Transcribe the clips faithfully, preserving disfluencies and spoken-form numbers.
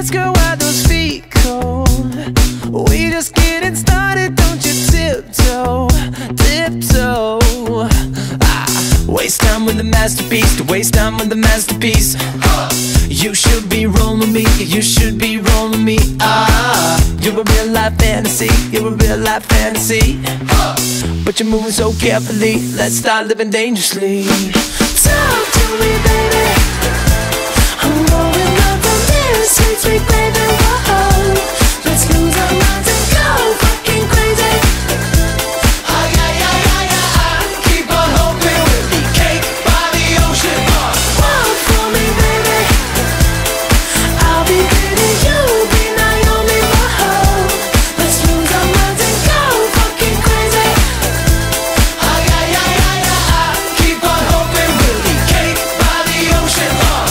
dance, girl, why those feet cold? We just getting started, don't you tiptoe, tiptoe. Ah, waste time with the masterpiece, to waste time with the masterpiece. You should be rolling me, you should be rolling me. Ah, you're a real life fantasy, you're a real life fantasy. But you're moving so carefully, let's start living dangerously. Talk to me, baby. I'm going up from this sweet, sweet baby. Whoa, let's lose our minds and go fucking crazy. Ay, ay, ay, ay, ay, ay. Keep on hoping we'll be cake by the ocean. Walk for me, baby. I'll be pretty, you'll be Naomi. Whoa, let's lose our minds and go fucking crazy. Ay, ay, ay, ay, ay, ay. Keep on hoping we'll be cake by the ocean.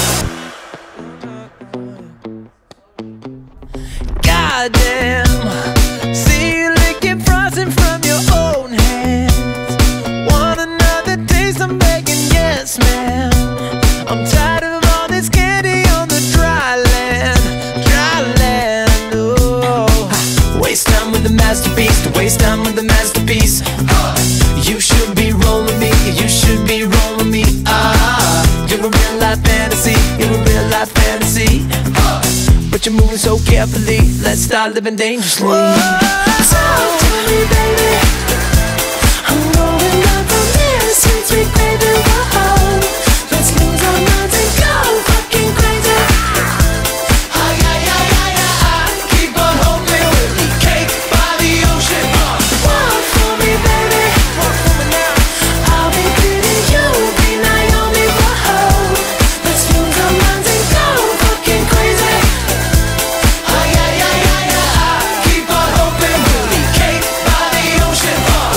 Goddamn, see you licking frosting from your own hands. Want another taste? I'm begging, yes, ma'am. I'm tired of all this candy on the dry land, dry land. Oh, waste time with the masterpiece, to waste time with the masterpiece. You should be rolling me, you should be rolling me. Ah, you're a real life fantasy, you're a real life fantasy. But you're moving so carefully, let's start living dangerously. Talk to me, baby. I'm going up from this sweet, sweet baby. Whoa, let's lose our minds and go fucking crazy. Ay, ay, ay, ay, ay, ay. Keep on hoping we'll be cake by the ocean. Walk for me, baby. Walk for me now. I'll be pretty, you'll be Naomi. Whoa, let's lose our minds and go fucking crazy. Ay, ay, ay, ay, ay, ay. Keep on hoping we'll be cake by the ocean.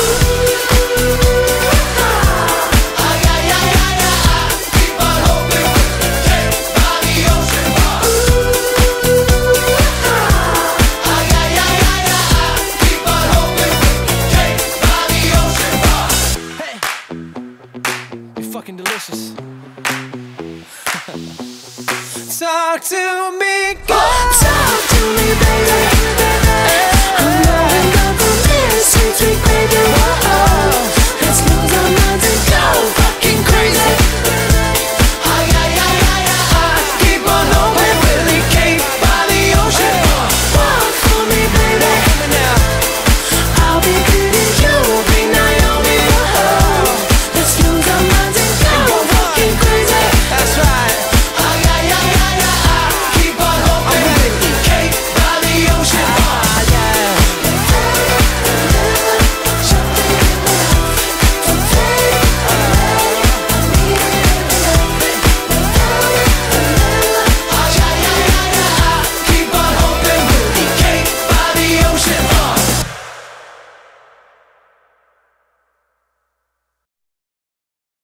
Ay, ay, ay, ay, ay, ay. Keep on hoping we'll be cake by the ocean. Ay, ay, ay, ay, ay, ay. Keep on hoping we'll be cake by the ocean. Hey, you're fucking delicious. Talk to